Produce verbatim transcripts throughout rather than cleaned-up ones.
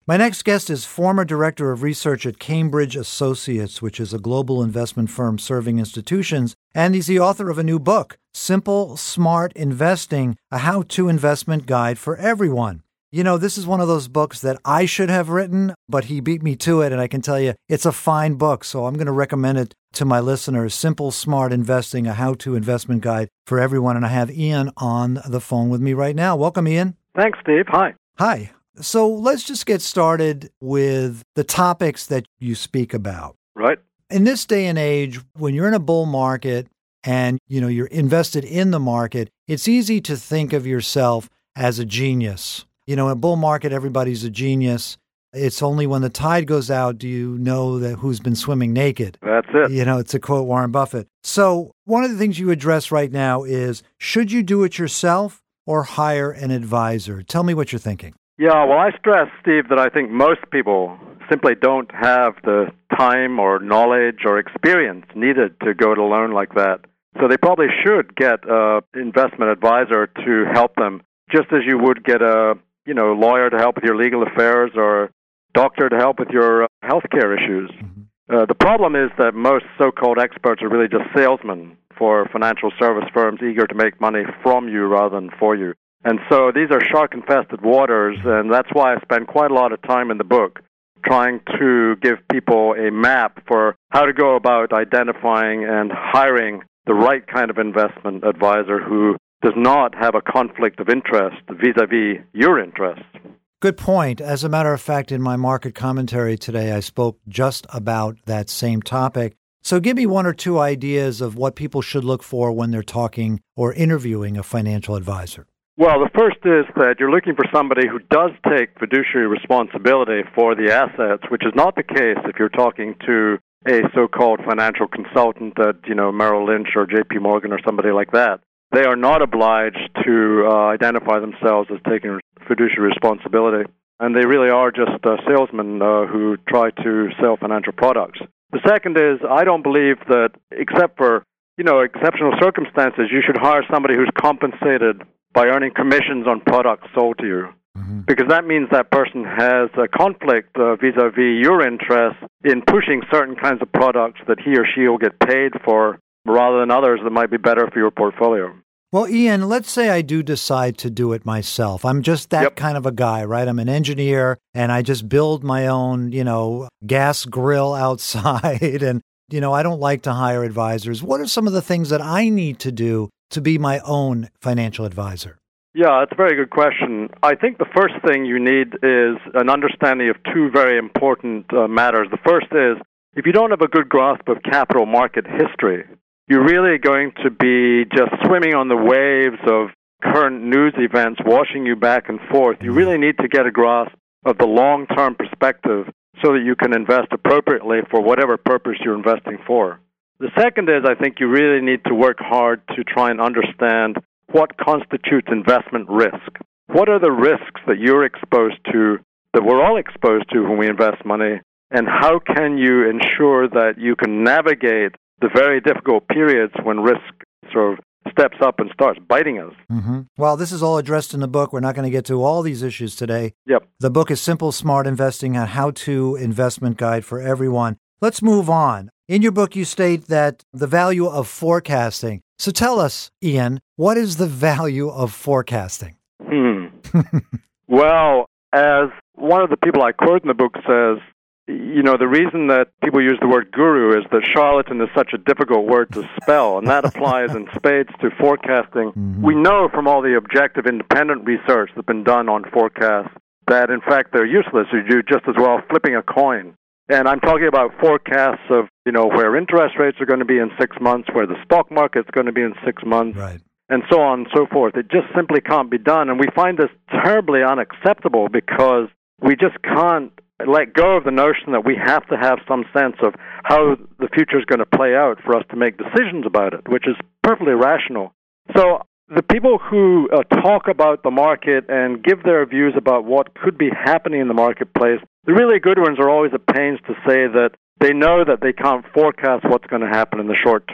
My next guest is former director of research at Cambridge Associates, which is a global investment firm serving institutions, and he's the author of a new book, Simple, Smart Investing, a how-to investment guide for everyone. You know, this is one of those books that I should have written, but he beat me to it, and I can tell you it's a fine book, so I'm going to recommend it to my listeners, Simple, Smart Investing, a how-to investment guide for everyone, and I have Ian on the phone with me right now. Welcome, Ian. Thanks, Steve. Hi. Hi. So let's just get started with the topics that you speak about. Right. In this day and age, when you're in a bull market and, you know, you're invested in the market, it's easy to think of yourself as a genius. You know, in a bull market, everybody's a genius. It's only when the tide goes out do you know that who's been swimming naked. That's it. You know, it's a quote Warren Buffett. So one of the things you address right now is, should you do it yourself or hire an advisor? Tell me what you're thinking. Yeah, well, I stress, Steve, that I think most people simply don't have the time or knowledge or experience needed to go it alone like that. So they probably should get an investment advisor to help them, just as you would get a you know lawyer to help with your legal affairs or a doctor to help with your healthcare issues. Mm-hmm. Uh, the problem is that most so-called experts are really just salesmen for financial service firms eager to make money from you rather than for you. And so these are shark-infested waters, and that's why I spend quite a lot of time in the book trying to give people a map for how to go about identifying and hiring the right kind of investment advisor who does not have a conflict of interest vis-a-vis your interests. Good point. As a matter of fact, in my market commentary today, I spoke just about that same topic. So give me one or two ideas of what people should look for when they're talking or interviewing a financial advisor. Well, the first is that you're looking for somebody who does take fiduciary responsibility for the assets, which is not the case if you're talking to a so-called financial consultant at, you know, Merrill Lynch or J P Morgan or somebody like that. They are not obliged to uh, identify themselves as taking fiduciary responsibility, and they really are just uh, salesmen uh, who try to sell financial products. The second is, I don't believe that, except for, you know, exceptional circumstances, you should hire somebody who's compensated by earning commissions on products sold to you. Mm-hmm. Because that means that person has a conflict uh, vis-a-vis your interest in pushing certain kinds of products that he or she will get paid for rather than others that might be better for your portfolio. Well, Ian, let's say I do decide to do it myself. I'm just that yep. kind of a guy, right? I'm an engineer and I just build my own, you know, gas grill outside and, you know, I don't like to hire advisors. What are some of the things that I need to do to be my own financial advisor? Yeah, that's a very good question. I think the first thing you need is an understanding of two very important uh, matters. The first is, if you don't have a good grasp of capital market history, you're really going to be just swimming on the waves of current news events, washing you back and forth. You really need to get a grasp of the long-term perspective so that you can invest appropriately for whatever purpose you're investing for. The second is, I think you really need to work hard to try and understand what constitutes investment risk. What are the risks that you're exposed to, that we're all exposed to when we invest money, and how can you ensure that you can navigate the very difficult periods when risk sort of steps up and starts biting us? Mm-hmm. Well, this is all addressed in the book. We're not going to get to all these issues today. Yep. The book is Simple, Smart Investing, a how-to investment guide for everyone. Let's move on. In your book, you state that the value of forecasting. So tell us, Ian, what is the value of forecasting? Hmm. Well, as one of the people I quote in the book says, you know, the reason that people use the word guru is that charlatan is such a difficult word to spell, and that applies in spades to forecasting. Mm-hmm. We know from all the objective independent research that's been done on forecasts that, in fact, they're useless. You do just as well flipping a coin. And I'm talking about forecasts of, you know, where interest rates are going to be in six months, where the stock market's going to be in six months, right, and so on and so forth. It just simply can't be done. And we find this terribly unacceptable because we just can't let go of the notion that we have to have some sense of how the future is going to play out for us to make decisions about it, which is perfectly rational. So the people who uh, talk about the market and give their views about what could be happening in the marketplace, the really good ones are always at pains to say that they know that they can't forecast what's going to happen in the short term,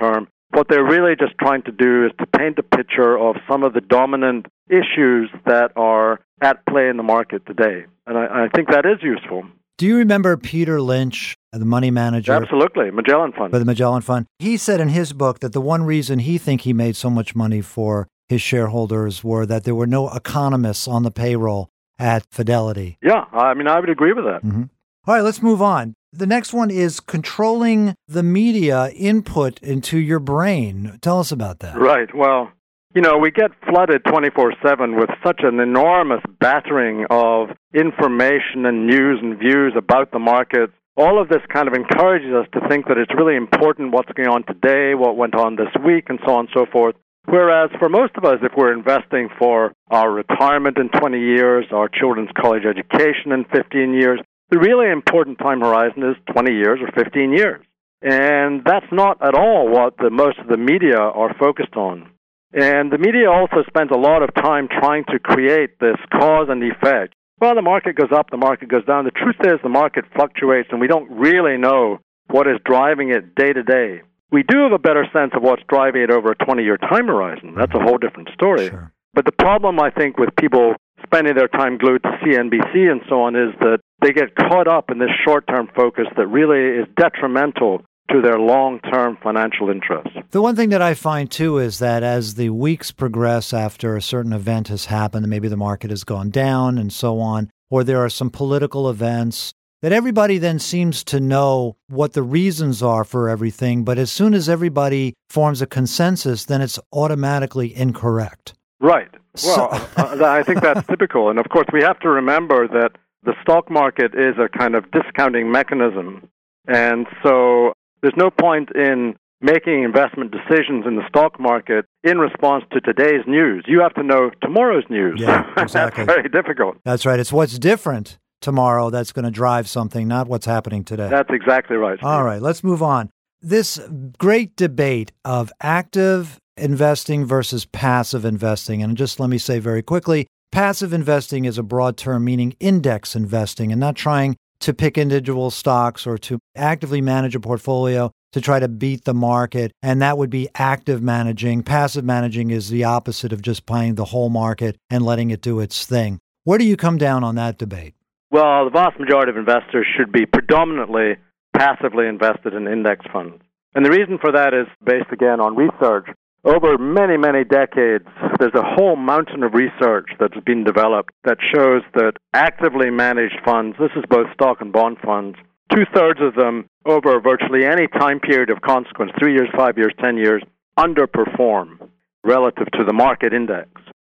What they're really just trying to do is to paint a picture of some of the dominant issues that are at play in the market today. And I, I think that is useful. Do you remember Peter Lynch, the money manager? Absolutely, Magellan Fund. For the Magellan Fund. He said in his book that the one reason he think he made so much money for his shareholders were that there were no economists on the payroll at Fidelity. Yeah, I mean, I would agree with that. Mm-hmm. All right, let's move on. The next one is controlling the media input into your brain. Tell us about that. Right. Well, you know, we get flooded twenty-four seven with such an enormous battering of information and news and views about the markets. All of this kind of encourages us to think that it's really important what's going on today, what went on this week, and so on and so forth. Whereas for most of us, if we're investing for our retirement in twenty years, our children's college education in fifteen years, the really important time horizon is twenty years or fifteen years. And that's not at all what the, most of the media are focused on. And the media also spends a lot of time trying to create this cause and effect. Well, the market goes up, the market goes down. The truth is the market fluctuates, and we don't really know what is driving it day to day. We do have a better sense of what's driving it over a twenty-year time horizon. That's a whole different story. Sure. But the problem, I think, with people spending their time glued to C N B C and so on is that they get caught up in this short-term focus that really is detrimental to their long-term financial interests. The one thing that I find, too, is that as the weeks progress after a certain event has happened, maybe the market has gone down and so on, or there are some political events, that everybody then seems to know what the reasons are for everything, but as soon as everybody forms a consensus, then it's automatically incorrect. Right. So- Well, uh, I think that's typical. And, of course, we have to remember that the stock market is a kind of discounting mechanism. And so there's no point in making investment decisions in the stock market in response to today's news. You have to know tomorrow's news. Yeah, exactly. That's very difficult. That's right. It's what's different tomorrow that's going to drive something, not what's happening today. That's exactly right. Steve. All right, let's move on. This great debate of active investing versus passive investing. And just let me say very quickly, passive investing is a broad term meaning index investing and not trying to pick individual stocks or to actively manage a portfolio to try to beat the market. And that would be active managing. Passive managing is the opposite of just buying the whole market and letting it do its thing. Where do you come down on that debate? Well, the vast majority of investors should be predominantly passively invested in index funds. And the reason for that is based, again, on research. Over many, many decades, there's a whole mountain of research that's been developed that shows that actively managed funds, this is both stock and bond funds, two-thirds of them over virtually any time period of consequence, three years, five years, ten years, underperform relative to the market index.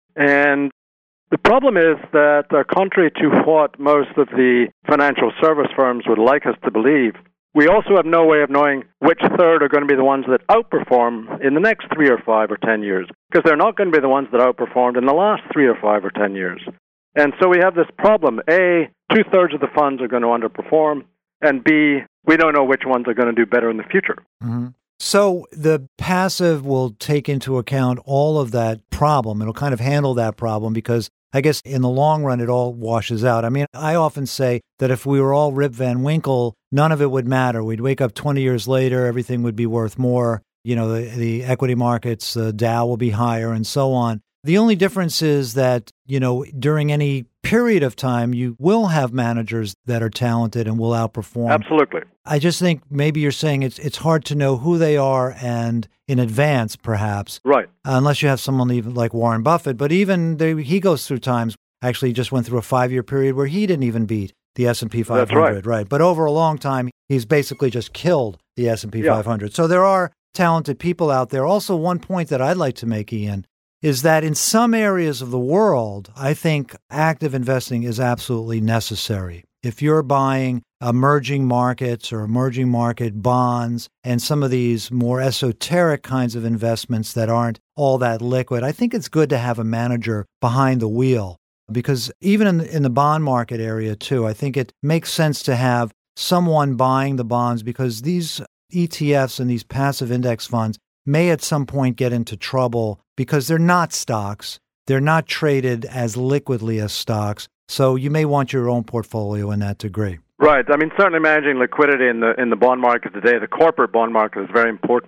And the problem is that, uh, contrary to what most of the financial service firms would like us to believe, we also have no way of knowing which third are going to be the ones that outperform in the next three or five or ten years, because they're not going to be the ones that outperformed in the last three or five or ten years. And so we have this problem. A, two-thirds of the funds are going to underperform, and B, we don't know which ones are going to do better in the future. Mm-hmm. So the passive will take into account all of that problem. It'll kind of handle that problem because I guess in the long run, it all washes out. I mean, I often say that if we were all Rip Van Winkle, none of it would matter. We'd wake up twenty years later, everything would be worth more. You know, the, the equity markets, the Dow will be higher and so on. The only difference is that, you know, during any period of time, you will have managers that are talented and will outperform. Absolutely. I just think maybe you're saying it's it's hard to know who they are and in advance, perhaps. Right. Unless you have someone even like Warren Buffett. But even they, he goes through times, actually just went through a five-year period where he didn't even beat the S and P five hundred. That's right. Right. But over a long time, he's basically just killed the S and P yeah. five hundred. So there are talented people out there. Also, one point that I'd like to make, Ian, is that in some areas of the world, I think active investing is absolutely necessary. If you're buying emerging markets or emerging market bonds and some of these more esoteric kinds of investments that aren't all that liquid, I think it's good to have a manager behind the wheel. Because even in the, in the bond market area, too, I think it makes sense to have someone buying the bonds because these E T Fs and these passive index funds may at some point get into trouble because they're not stocks. They're not traded as liquidly as stocks. So you may want your own portfolio in that degree. Right. I mean, certainly managing liquidity in the in the bond market today, the corporate bond market is very important.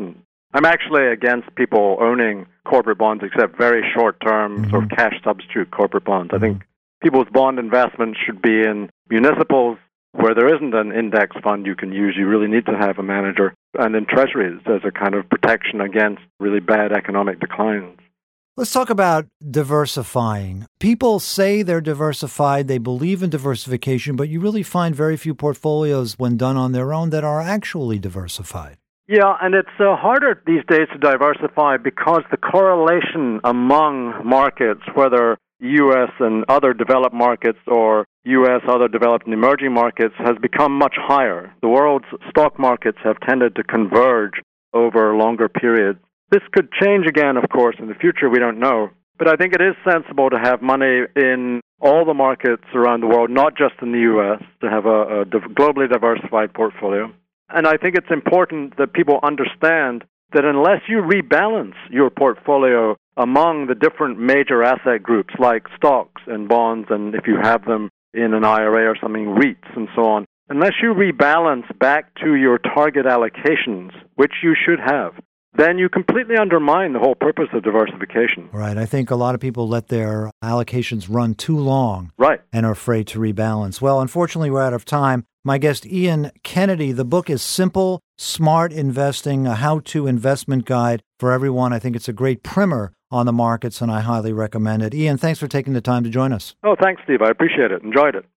I'm actually against people owning corporate bonds except very short-term, mm-hmm. sort of cash substitute corporate bonds. Mm-hmm. I think people's bond investments should be in municipals where there isn't an index fund you can use. You really need to have a manager, and in treasuries as a kind of protection against really bad economic declines. Let's talk about diversifying. People say they're diversified, they believe in diversification, but you really find very few portfolios when done on their own that are actually diversified. Yeah, and it's uh, harder these days to diversify because the correlation among markets, whether U S and other developed markets or U S, other developed and emerging markets, has become much higher. The world's stock markets have tended to converge over longer periods. This could change again, of course, in the future. We don't know. But I think it is sensible to have money in all the markets around the world, not just in the U S, to have a, a globally diversified portfolio. And I think it's important that people understand that unless you rebalance your portfolio among the different major asset groups like stocks and bonds, and if you have them in an I R A or something, REITs and so on, unless you rebalance back to your target allocations, which you should have, then you completely undermine the whole purpose of diversification. Right. I think a lot of people let their allocations run too long. Right. And are afraid to rebalance. Well, unfortunately, we're out of time. My guest, Ian Kennedy, the book is Simple, Smart Investing, a how-to investment guide for everyone. I think it's a great primer on the markets, and I highly recommend it. Ian, thanks for taking the time to join us. Oh, thanks, Steve. I appreciate it. Enjoyed it.